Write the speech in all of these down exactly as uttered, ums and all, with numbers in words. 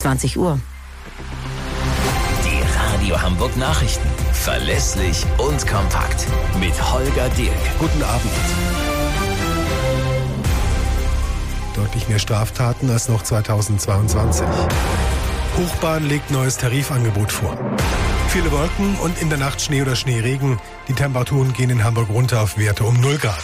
zwanzig Uhr. Die Radio Hamburg Nachrichten. Verlässlich und kompakt. Mit Holger Dirk. Guten Abend. Deutlich mehr Straftaten als noch zweitausendzweiundzwanzig. Hochbahn legt neues Tarifangebot vor. Viele Wolken und in der Nacht Schnee oder Schneeregen. Die Temperaturen gehen in Hamburg runter auf Werte um null Grad.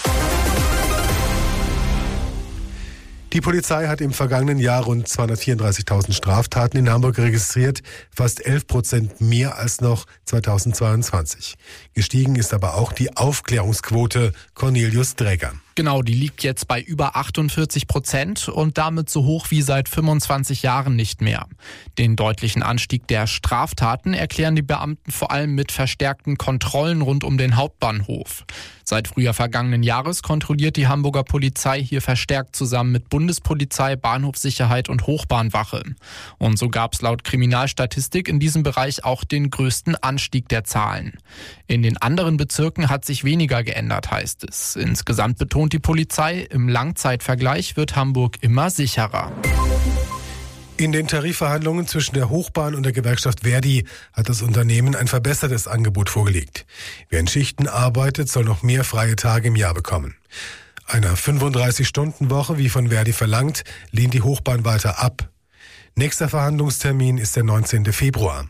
Die Polizei hat im vergangenen Jahr rund zweihundertvierunddreißigtausend Straftaten in Hamburg registriert, fast elf Prozent mehr als noch zweitausendzweiundzwanzig. Gestiegen ist aber auch die Aufklärungsquote. Cornelius Dräger. Genau, die liegt jetzt bei über achtundvierzig Prozent und damit so hoch wie seit fünfundzwanzig Jahren nicht mehr. Den deutlichen Anstieg der Straftaten erklären die Beamten vor allem mit verstärkten Kontrollen rund um den Hauptbahnhof. Seit Frühjahr vergangenen Jahres kontrolliert die Hamburger Polizei hier verstärkt zusammen mit Bundespolizei, Bahnhofssicherheit und Hochbahnwache. Und so gab es laut Kriminalstatistik in diesem Bereich auch den größten Anstieg der Zahlen. In den anderen Bezirken hat sich weniger geändert, heißt es. Insgesamt betont die Polizei, im Langzeitvergleich wird Hamburg immer sicherer. In den Tarifverhandlungen zwischen der Hochbahn und der Gewerkschaft Verdi hat das Unternehmen ein verbessertes Angebot vorgelegt. Wer in Schichten arbeitet, soll noch mehr freie Tage im Jahr bekommen. Einer fünfunddreißig-Stunden-Woche, wie von Verdi verlangt, lehnt die Hochbahn weiter ab. Nächster Verhandlungstermin ist der neunzehnten Februar.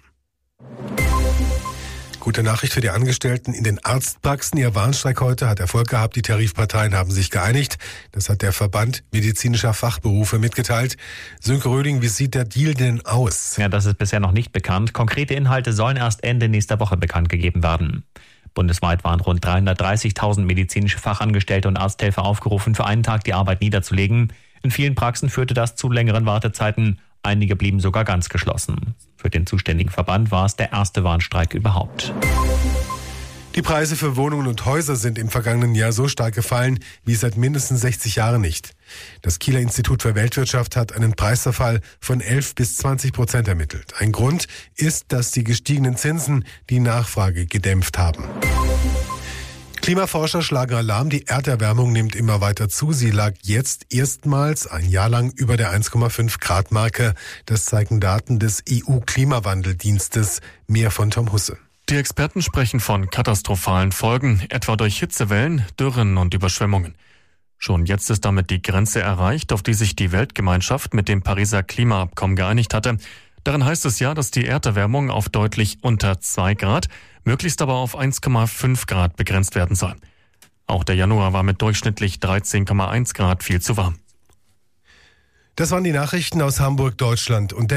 Gute Nachricht für die Angestellten in den Arztpraxen. Ihr Warnstreik heute hat Erfolg gehabt. Die Tarifparteien haben sich geeinigt. Das hat der Verband medizinischer Fachberufe mitgeteilt. Sönke Röding, wie sieht der Deal denn aus? Ja, das ist bisher noch nicht bekannt. Konkrete Inhalte sollen erst Ende nächster Woche bekannt gegeben werden. Bundesweit waren rund dreihundertdreißigtausend medizinische Fachangestellte und Arzthelfer aufgerufen, für einen Tag die Arbeit niederzulegen. In vielen Praxen führte das zu längeren Wartezeiten. Einige blieben sogar ganz geschlossen. Für den zuständigen Verband war es der erste Warnstreik überhaupt. Die Preise für Wohnungen und Häuser sind im vergangenen Jahr so stark gefallen wie seit mindestens sechzig Jahren nicht. Das Kieler Institut für Weltwirtschaft hat einen Preisverfall von elf bis zwanzig Prozent ermittelt. Ein Grund ist, dass die gestiegenen Zinsen die Nachfrage gedämpft haben. Klimaforscher schlagen Alarm, die Erderwärmung nimmt immer weiter zu. Sie lag jetzt erstmals ein Jahr lang über der eins Komma fünf Grad Marke. Das zeigen Daten des E U-Klimawandeldienstes. Mehr von Tom Husse. Die Experten sprechen von katastrophalen Folgen, etwa durch Hitzewellen, Dürren und Überschwemmungen. Schon jetzt ist damit die Grenze erreicht, auf die sich die Weltgemeinschaft mit dem Pariser Klimaabkommen geeinigt hatte. Darin heißt es ja, dass die Erderwärmung auf deutlich unter zwei Grad, möglichst aber auf eins Komma fünf Grad begrenzt werden soll. Auch der Januar war mit durchschnittlich dreizehn Komma eins Grad viel zu warm. Das waren die Nachrichten aus Hamburg, Deutschland und der